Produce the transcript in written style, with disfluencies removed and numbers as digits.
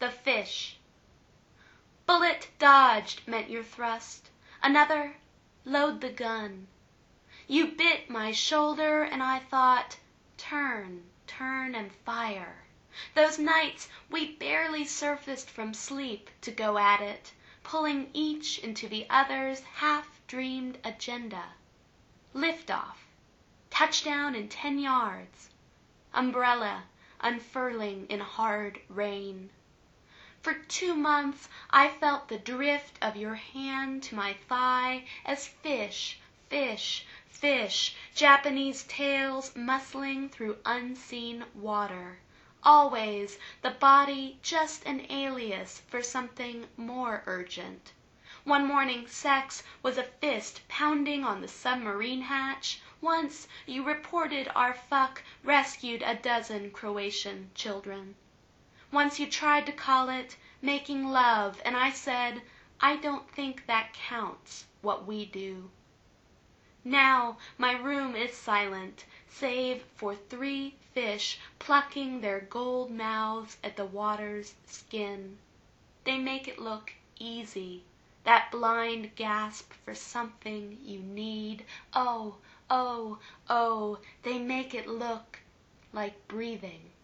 the fish. Bullet dodged meant your thrust. Another, load the gun. You bit my shoulder and I thought, turn, turn and fire. Those nights we barely surfaced from sleep to go at it, pulling each into the other's half-dreamed agenda. Lift-off. Touchdown in 10 yards. Umbrella unfurling in hard rain. For 2 months I felt the drift of your hand to my thigh as fish, fish, fish, Japanese tails muscling through unseen water. Always the body just an alias for something more urgent. One morning sex was a fist pounding on the submarine hatch. Once you reported our fuck rescued a dozen Croatian children. Once you tried to call it making love, and I said, I don't think that counts, what we do. Now my room is silent, save for 3 fish plucking their gold mouths at the water's skin. They make it look easy, that blind gasp for something you need. Oh, oh, oh, they make it look like breathing.